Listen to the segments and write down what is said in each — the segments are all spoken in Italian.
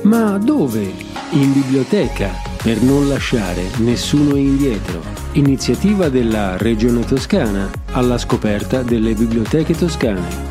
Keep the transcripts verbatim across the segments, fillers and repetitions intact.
Ma dove? In biblioteca, per non lasciare nessuno indietro. Iniziativa della Regione Toscana alla scoperta delle biblioteche toscane.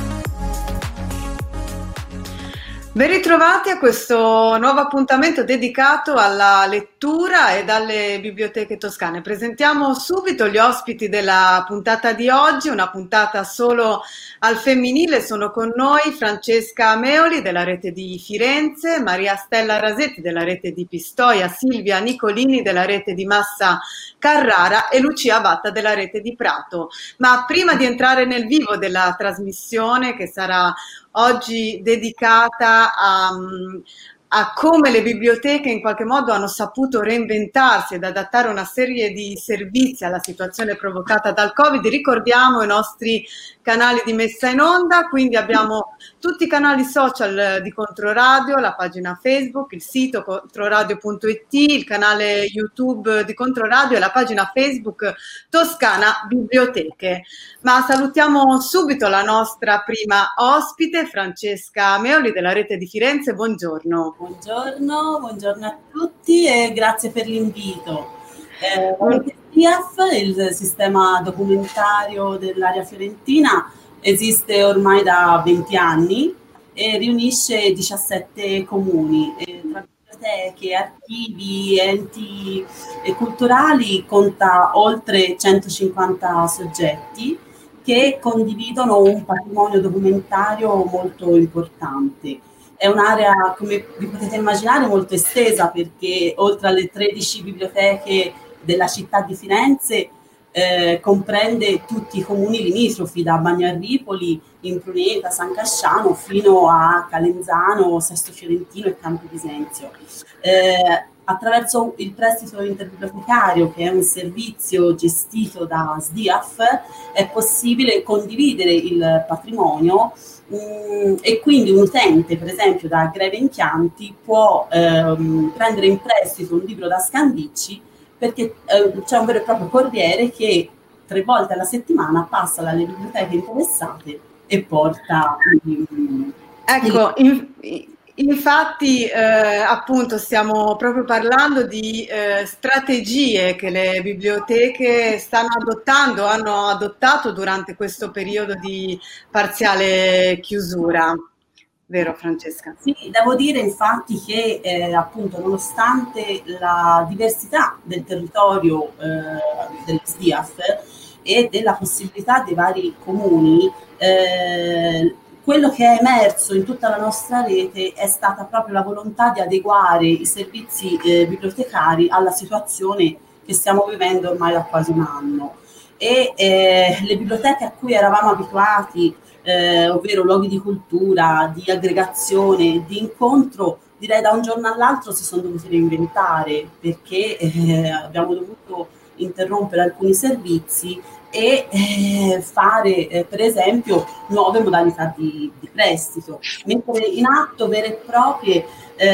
Ben ritrovati a questo nuovo appuntamento dedicato alla lettura e alle biblioteche toscane. Presentiamo subito gli ospiti della puntata di oggi, una puntata solo al femminile. Sono con noi Francesca Meoli della rete di Firenze, Maria Stella Rasetti della rete di Pistoia, Silvia Nicolini della rete di Massa Carrara e Lucia Vatta della rete di Prato. Ma prima di entrare nel vivo della trasmissione, che sarà oggi dedicata a, a come le biblioteche in qualche modo hanno saputo reinventarsi ed adattare una serie di servizi alla situazione provocata dal Covid, ricordiamo i nostri canali di messa in onda, quindi abbiamo tutti i canali social di Controradio, la pagina Facebook, il sito controradio punto it, il canale YouTube di Controradio e la pagina Facebook Toscana Biblioteche. Ma salutiamo subito la nostra prima ospite, Francesca Meoli della rete di Firenze. Buongiorno. Buongiorno, buongiorno a tutti e grazie per l'invito. Eh, il S D I A F, il sistema documentario dell'area fiorentina, esiste ormai da venti anni e riunisce diciassette comuni. E tra biblioteche, archivi, enti culturali conta oltre centocinquanta soggetti che condividono un patrimonio documentario molto importante. È un'area, come vi potete immaginare, molto estesa perché oltre alle tredici biblioteche della città di Firenze eh, comprende tutti i comuni limitrofi, da Bagnarripoli, Impruneta, San Casciano fino a Calenzano, Sesto Fiorentino e Campo Bisenzio. Eh, attraverso il prestito interbibliotecario, che è un servizio gestito da S D I A F, è possibile condividere il patrimonio mh, e quindi un utente, per esempio da Greve in Chianti, può ehm, prendere in prestito un libro da Scandicci perché eh, c'è un vero e proprio corriere che tre volte alla settimana passa dalle biblioteche interessate e porta mh, ecco in, infatti eh, appunto stiamo proprio parlando di eh, strategie che le biblioteche stanno adottando, hanno adottato durante questo periodo di parziale chiusura. Vero, Francesca? Sì, devo dire infatti che eh, appunto nonostante la diversità del territorio eh, del S D I A F e della possibilità dei vari comuni, eh, quello che è emerso in tutta la nostra rete è stata proprio la volontà di adeguare i servizi eh, bibliotecari alla situazione che stiamo vivendo ormai da quasi un anno. E eh, le biblioteche a cui eravamo abituati, eh, ovvero luoghi di cultura, di aggregazione, di incontro, direi da un giorno all'altro si sono dovuti reinventare perché eh, abbiamo dovuto interrompere alcuni servizi e eh, fare eh, per esempio nuove modalità di, di prestito, mettere in atto vere e proprie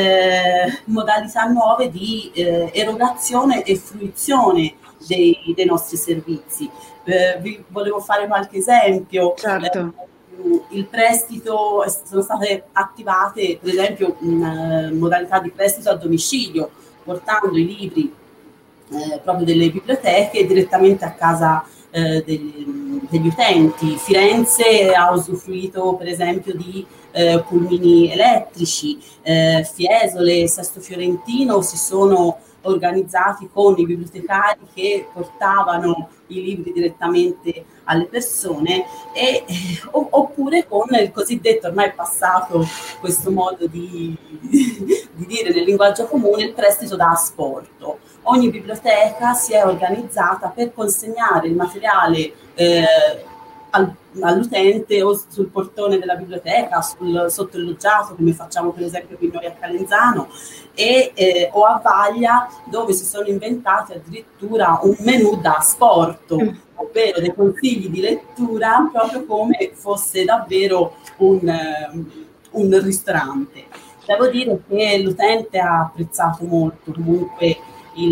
eh, modalità nuove di eh, erogazione e fruizione dei, dei nostri servizi. Eh, vi volevo fare qualche esempio. Certo. Eh, il prestito, sono state attivate per esempio una modalità di prestito a domicilio, portando i libri eh, proprio delle biblioteche direttamente a casa eh, degli, degli utenti. Firenze ha usufruito per esempio di eh, pulmini elettrici, eh, Fiesole, Sesto Fiorentino si sono organizzati con i bibliotecari che portavano i libri direttamente alle persone e, eh, oppure con il cosiddetto, ormai è passato questo modo di, di dire nel linguaggio comune, il prestito da asporto. Ogni biblioteca si è organizzata per consegnare il materiale eh, al, all'utente o sul portone della biblioteca, sul, sotto il loggiato, come facciamo per esempio qui noi a Calenzano, e, eh, o a Vaglia, dove si sono inventati addirittura un menù da asporto, ovvero dei consigli di lettura proprio come fosse davvero un, un ristorante. Devo dire che l'utente ha apprezzato molto comunque il,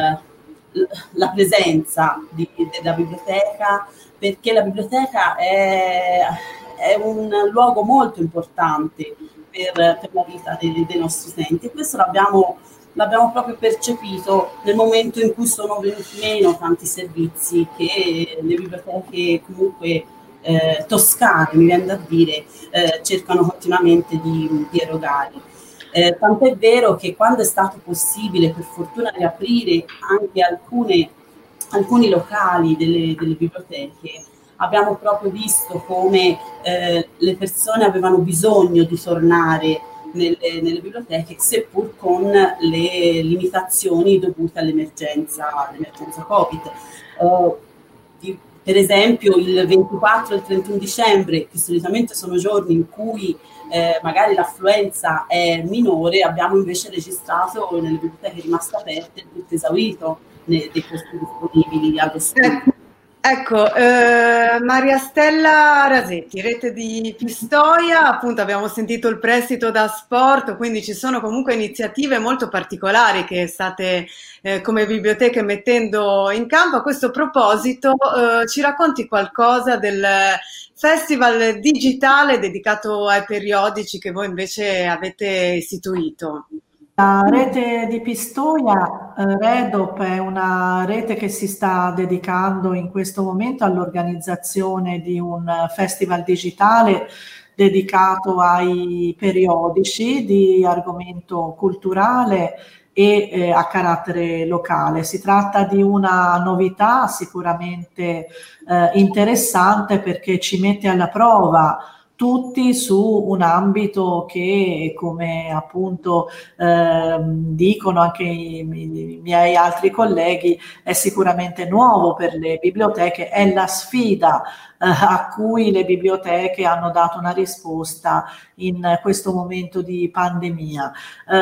la presenza di, della biblioteca, perché la biblioteca è, è un luogo molto importante per, per la vita dei, dei nostri utenti, e questo l'abbiamo, l'abbiamo proprio percepito nel momento in cui sono venuti meno tanti servizi che le biblioteche comunque eh, toscane, mi viene da dire, eh, cercano continuamente di, di erogare. Eh, tant'è vero che quando è stato possibile, per fortuna, riaprire anche alcune, alcuni locali delle, delle biblioteche, abbiamo proprio visto come eh, le persone avevano bisogno di tornare nelle, nelle biblioteche, seppur con le limitazioni dovute all'emergenza, all'emergenza Covid. Uh, di, per esempio il ventiquattro e il trentuno dicembre, che solitamente sono giorni in cui eh, magari l'affluenza è minore, abbiamo invece registrato nelle biblioteche rimaste aperte tutto esaurito nei, dei posti disponibili allo studio. Ecco, eh, Maria Stella Rasetti, rete di Pistoia, appunto abbiamo sentito il prestito da sport, quindi ci sono comunque iniziative molto particolari che state eh, come biblioteche mettendo in campo. A questo proposito eh, ci racconti qualcosa del festival digitale dedicato ai periodici che voi invece avete istituito? La rete di Pistoia, eh, Redop, è una rete che si sta dedicando in questo momento all'organizzazione di un festival digitale dedicato ai periodici di argomento culturale e eh, a carattere locale. Si tratta di una novità sicuramente eh, interessante, perché ci mette alla prova tutti su un ambito che, come appunto eh, dicono anche i, i miei altri colleghi, è sicuramente nuovo per le biblioteche, è la sfida eh, a cui le biblioteche hanno dato una risposta in questo momento di pandemia.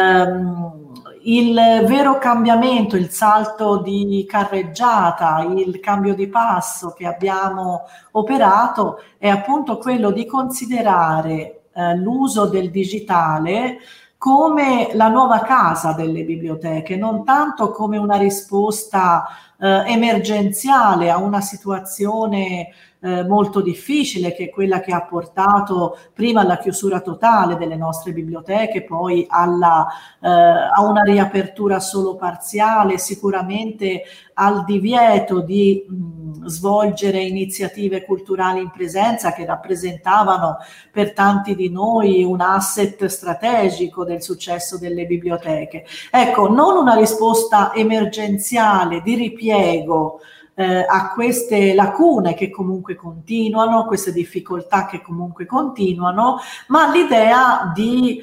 Um, il vero cambiamento, il salto di carreggiata, il cambio di passo che abbiamo operato è appunto quello di considerare eh, l'uso del digitale come la nuova casa delle biblioteche, non tanto come una risposta eh, emergenziale a una situazione eh, molto difficile, che è quella che ha portato prima alla chiusura totale delle nostre biblioteche, poi alla, eh, a una riapertura solo parziale, sicuramente al divieto di mh, svolgere iniziative culturali in presenza, che rappresentavano per tanti di noi un asset strategico del successo delle biblioteche. Ecco, non una risposta emergenziale di ripiego eh, a queste lacune che comunque continuano, queste difficoltà che comunque continuano, ma l'idea di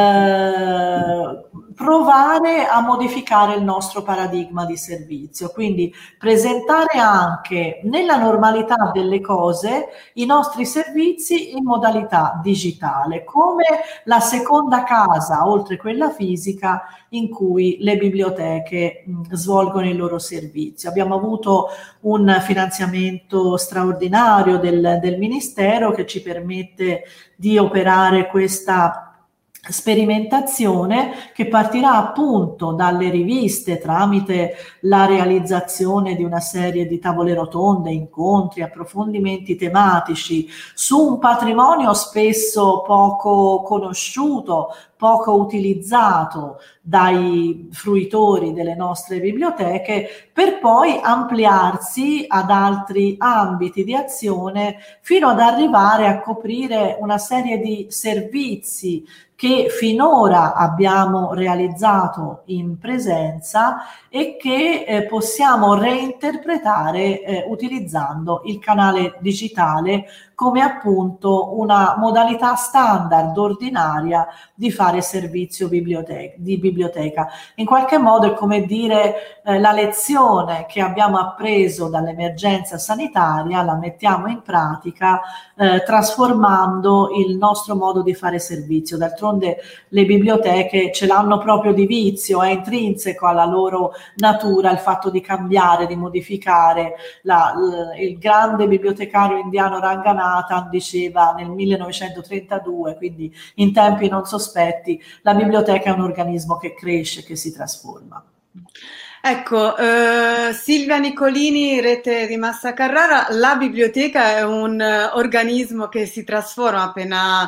Eh, provare a modificare il nostro paradigma di servizio, quindi presentare anche nella normalità delle cose i nostri servizi in modalità digitale, come la seconda casa, oltre quella fisica, in cui le biblioteche mh, svolgono il loro servizio. Abbiamo avuto un finanziamento straordinario del, del Ministero che ci permette di operare questa sperimentazione, che partirà appunto dalle riviste tramite la realizzazione di una serie di tavole rotonde, incontri, approfondimenti tematici su un patrimonio spesso poco conosciuto, poco utilizzato dai fruitori delle nostre biblioteche, per poi ampliarsi ad altri ambiti di azione fino ad arrivare a coprire una serie di servizi che finora abbiamo realizzato in presenza e che eh, possiamo reinterpretare eh, utilizzando il canale digitale come appunto una modalità standard ordinaria di fare servizio biblioteca, di biblioteca. In qualche modo è come dire eh, la lezione che abbiamo appreso dall'emergenza sanitaria la mettiamo in pratica eh, trasformando il nostro modo di fare servizio. D'altronde le biblioteche ce l'hanno proprio di vizio, è intrinseco alla loro natura il fatto di cambiare, di modificare. La, l, il grande bibliotecario indiano Ranganathan diceva nel millenovecentotrentadue, quindi in tempi non sospetti, la biblioteca è un organismo che cresce, che si trasforma. Ecco, eh, Silvia Nicolini, Rete di Massa Carrara, la biblioteca è un eh, organismo che si trasforma, appena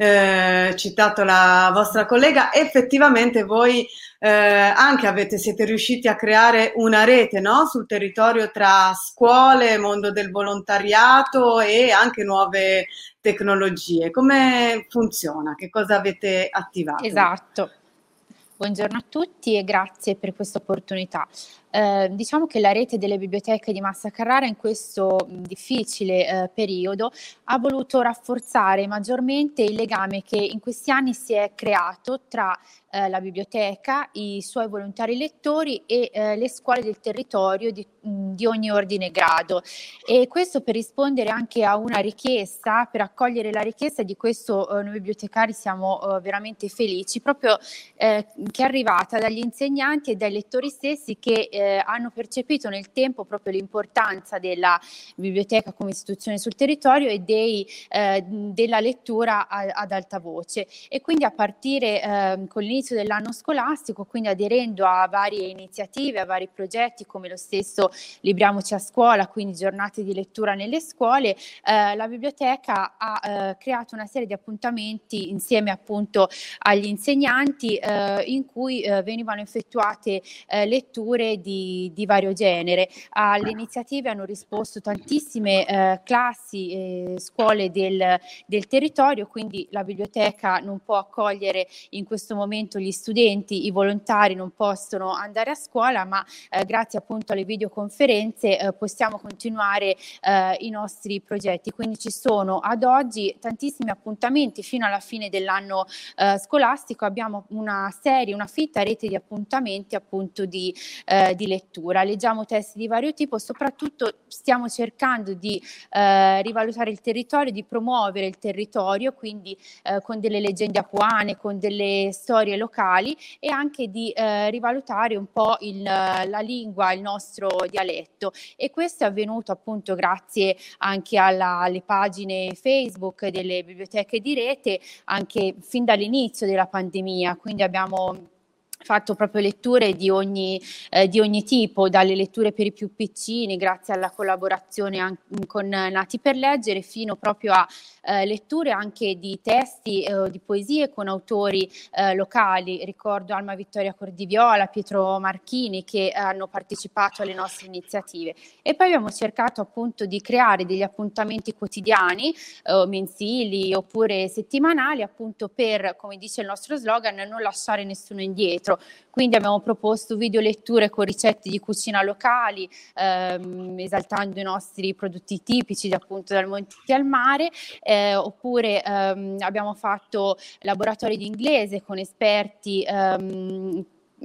eh, citato la vostra collega, effettivamente voi eh, anche avete, siete riusciti a creare una rete, no? Sul territorio tra scuole, mondo del volontariato e anche nuove tecnologie. Come funziona? Che cosa avete attivato? Esatto. Buongiorno a tutti e grazie per questa opportunità. Eh, diciamo che la rete delle biblioteche di Massa Carrara in questo mh, difficile eh, periodo ha voluto rafforzare maggiormente il legame che in questi anni si è creato tra eh, la biblioteca, i suoi volontari lettori e eh, le scuole del territorio di, mh, di ogni ordine e grado. E questo per rispondere anche a una richiesta, per accogliere la richiesta di questo, eh, noi bibliotecari siamo eh, veramente felici, proprio eh, che è arrivata dagli insegnanti e dai lettori stessi che eh, hanno percepito nel tempo proprio l'importanza della biblioteca come istituzione sul territorio e dei, eh, della lettura a, ad alta voce. E quindi a partire eh, con l'inizio dell'anno scolastico, quindi aderendo a varie iniziative, a vari progetti come lo stesso Libriamoci a scuola, quindi giornate di lettura nelle scuole, eh, la biblioteca ha eh, creato una serie di appuntamenti insieme appunto agli insegnanti eh, in cui eh, venivano effettuate eh, letture di Di, di vario genere. Alle iniziative hanno risposto tantissime eh, classi e scuole del, del territorio, quindi la biblioteca non può accogliere in questo momento gli studenti, i volontari non possono andare a scuola, ma eh, grazie appunto alle videoconferenze eh, possiamo continuare eh, i nostri progetti. Quindi ci sono ad oggi tantissimi appuntamenti fino alla fine dell'anno eh, scolastico. Abbiamo una serie, una fitta rete di appuntamenti appunto di, eh, di lettura, leggiamo testi di vario tipo, soprattutto stiamo cercando di eh, rivalutare il territorio, di promuovere il territorio, quindi eh, con delle leggende apuane, con delle storie locali e anche di eh, rivalutare un po' il, la lingua, il nostro dialetto, e questo è avvenuto appunto grazie anche alla, alle pagine Facebook delle biblioteche di rete, anche fin dall'inizio della pandemia, quindi abbiamo fatto proprio letture di ogni, eh, di ogni tipo, dalle letture per i più piccini grazie alla collaborazione anche con Nati per Leggere, fino proprio a eh, letture anche di testi eh, di poesie con autori eh, locali. Ricordo Alma Vittoria Cordiviola, Pietro Marchini che hanno partecipato alle nostre iniziative, e poi abbiamo cercato appunto di creare degli appuntamenti quotidiani, eh, mensili oppure settimanali, appunto per, come dice il nostro slogan, non lasciare nessuno indietro. Quindi abbiamo proposto video letture con ricette di cucina locali, ehm, esaltando i nostri prodotti tipici appunto dal Monte al Mare, eh, oppure ehm, abbiamo fatto laboratori di inglese con esperti ehm,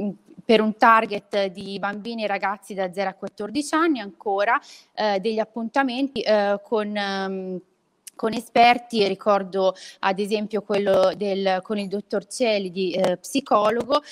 per un target di bambini e ragazzi da zero a quattordici anni, ancora eh, degli appuntamenti eh, con ehm, con esperti. Ricordo ad esempio quello del, con il dottor Celi, eh, psicologo,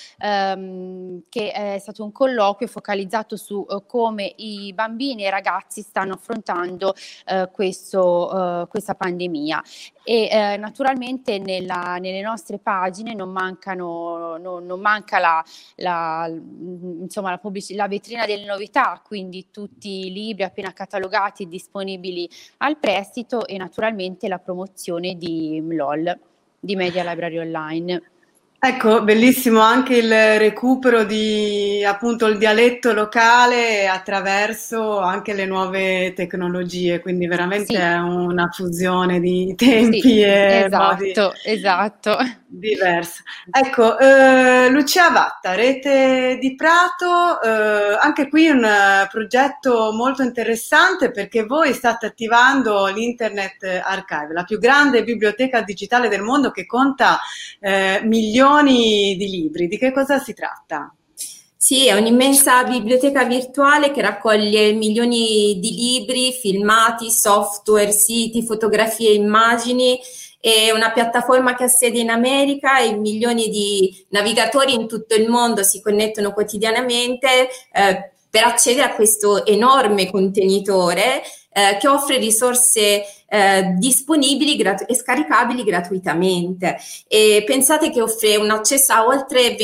ehm, che è stato un colloquio focalizzato su eh, come i bambini e i ragazzi stanno affrontando eh, questo, eh, questa pandemia. E eh, naturalmente nella, nelle nostre pagine non mancano, non, non manca la, la, insomma, la, pubblic- la vetrina delle novità, quindi tutti i libri appena catalogati e disponibili al prestito, e naturalmente la promozione di M L O L, di Media Library Online. Ecco, bellissimo anche il recupero di appunto il dialetto locale attraverso anche le nuove tecnologie, quindi veramente Sì. è una fusione di tempi Sì, e esatto, modi esatto. diversi. Ecco, eh, Lucia Vatta, Rete di Prato, eh, anche qui un eh, progetto molto interessante perché voi state attivando l'Internet Archive, la più grande biblioteca digitale del mondo che conta eh, milioni di libri. Di che cosa si tratta? Sì, è un'immensa biblioteca virtuale che raccoglie milioni di libri, filmati, software, siti, fotografie e immagini. È una piattaforma che ha sede in America e milioni di navigatori in tutto il mondo si connettono quotidianamente eh, per accedere a questo enorme contenitore eh, che offre risorse eh, disponibili gratu- e scaricabili gratuitamente. E pensate che offre un accesso a oltre ventotto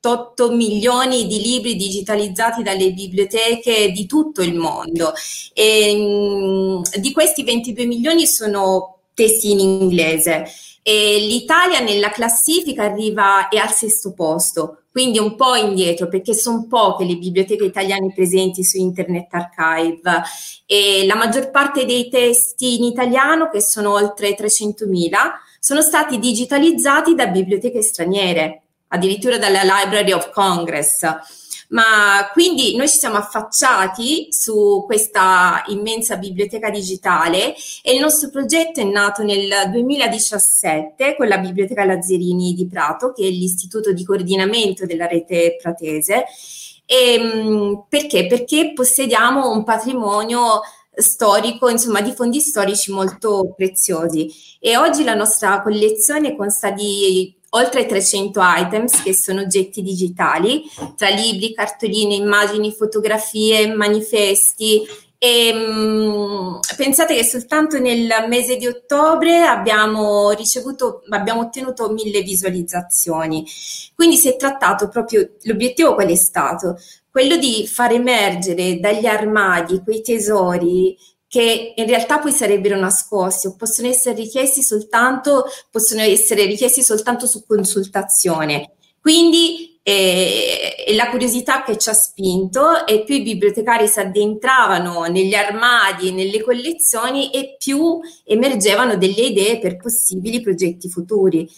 quarantotto milioni di libri digitalizzati dalle biblioteche di tutto il mondo e mh, di questi ventidue milioni sono testi in inglese e l'Italia nella classifica arriva è al sesto posto, quindi un po' indietro perché sono poche le biblioteche italiane presenti su Internet Archive e la maggior parte dei testi in italiano, che sono oltre trecentomila, sono stati digitalizzati da biblioteche straniere, addirittura dalla Library of Congress. Ma quindi noi ci siamo affacciati su questa immensa biblioteca digitale e il nostro progetto è nato nel duemiladiciassette con la Biblioteca Lazzarini di Prato, che è l'istituto di coordinamento della rete pratese. E, perché? Perché possediamo un patrimonio storico, insomma, di fondi storici molto preziosi e oggi la nostra collezione consta di oltre trecento items che sono oggetti digitali, tra libri, cartoline, immagini, fotografie, manifesti e mh, pensate che soltanto nel mese di ottobre abbiamo ricevuto, abbiamo ottenuto mille visualizzazioni, quindi si è trattato proprio, l'obiettivo qual è stato? Quello di far emergere dagli armadi quei tesori che in realtà poi sarebbero nascosti o possono essere richiesti soltanto, possono essere richiesti soltanto su consultazione. Quindi eh, è la curiosità che ci ha spinto e più i bibliotecari si addentravano negli armadi e nelle collezioni e più emergevano delle idee per possibili progetti futuri.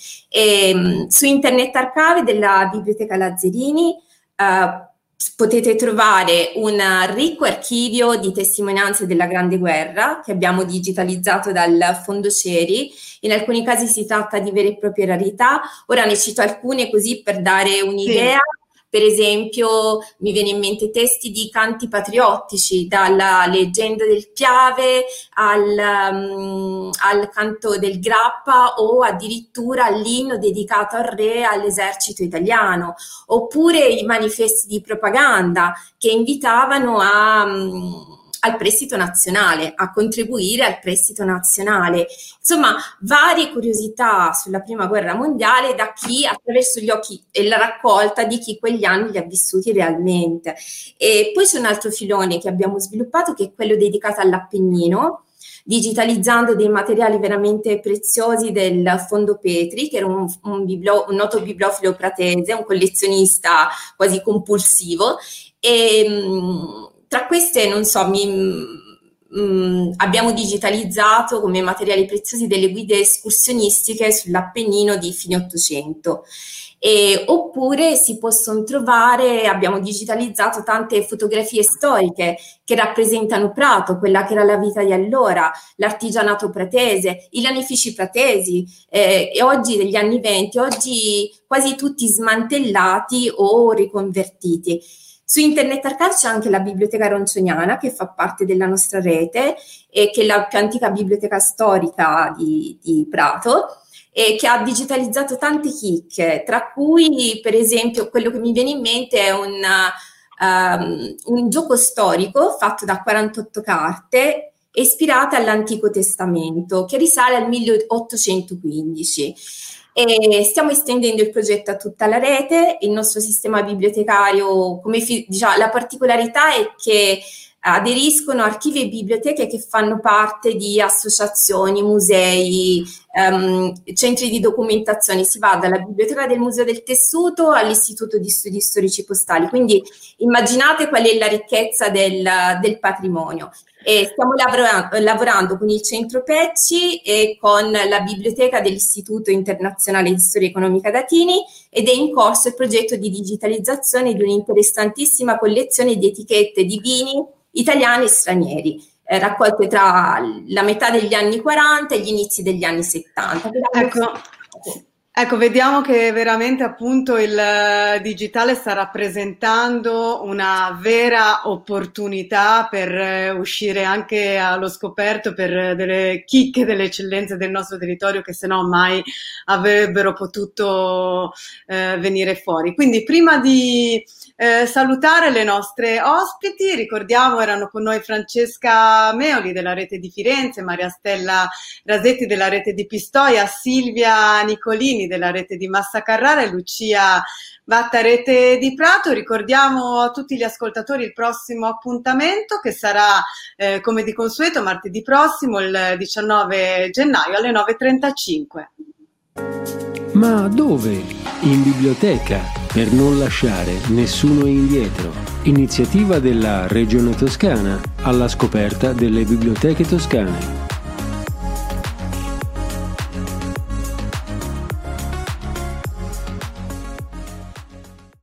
E, su Internet Archive della Biblioteca Lazzarini eh, potete trovare un ricco archivio di testimonianze della Grande Guerra che abbiamo digitalizzato dal Fondo Ceri. In alcuni casi si tratta di vere e proprie rarità. Ora ne cito alcune così per dare un'idea. Sì. Per esempio mi viene in mente testi di canti patriottici, dalla leggenda del Piave al, um, al canto del Grappa o addirittura all'inno dedicato al re all'esercito italiano, oppure i manifesti di propaganda che invitavano a... Um, al prestito nazionale, a contribuire al prestito nazionale. Insomma, varie curiosità sulla Prima Guerra Mondiale da chi, attraverso gli occhi e la raccolta di chi quegli anni li ha vissuti realmente. E poi c'è un altro filone che abbiamo sviluppato che è quello dedicato all'Appennino, digitalizzando dei materiali veramente preziosi del Fondo Petri, che era un, un, biblo, un noto bibliofilo pratese, un collezionista quasi compulsivo, e mh, tra queste, non so, mi, mh, abbiamo digitalizzato come materiali preziosi delle guide escursionistiche sull'Appennino di fine Ottocento. E, oppure si possono trovare, abbiamo digitalizzato tante fotografie storiche che rappresentano Prato, quella che era la vita di allora, l'artigianato pratese, i lanifici pratesi, eh, e oggi degli anni venti, oggi quasi tutti smantellati o riconvertiti. Su Internet Archive c'è anche la Biblioteca Roncioniana che fa parte della nostra rete e che è la più antica biblioteca storica di, di Prato e che ha digitalizzato tante chicche, tra cui per esempio quello che mi viene in mente è un, um, un gioco storico fatto da quarantotto carte ispirate all'Antico Testamento che risale al milleottocentoquindici. E stiamo estendendo il progetto a tutta la rete. Il nostro sistema bibliotecario, come fi- diciamo, la particolarità è che aderiscono archivi e biblioteche che fanno parte di associazioni, musei, um, centri di documentazione. Si va dalla biblioteca del Museo del Tessuto all'Istituto di Studi Storici Postali. Quindi immaginate qual è la ricchezza del, del patrimonio. E stiamo lavorando, lavorando con il Centro Pecci e con la biblioteca dell'Istituto Internazionale di Storia Economica Datini ed è in corso il progetto di digitalizzazione di un'interessantissima collezione di etichette di vini italiani e stranieri, eh, raccolte tra la metà degli anni quaranta e gli inizi degli anni settanta. Ecco. Ecco, vediamo che veramente appunto il digitale sta rappresentando una vera opportunità per uscire anche allo scoperto per delle chicche delle eccellenze del nostro territorio che se no mai avrebbero potuto eh, venire fuori. Quindi prima di eh, salutare le nostre ospiti, ricordiamo erano con noi Francesca Meoli della rete di Firenze, Maria Stella Rasetti della rete di Pistoia, Silvia Nicolini della rete di Massa Carrara e Lucia Vatta, rete di Prato. Ricordiamo a tutti gli ascoltatori il prossimo appuntamento, che sarà eh, come di consueto martedì prossimo, il diciannove gennaio alle nove e trentacinque. Ma dove? In biblioteca, per non lasciare nessuno indietro. Iniziativa della Regione Toscana alla scoperta delle biblioteche toscane.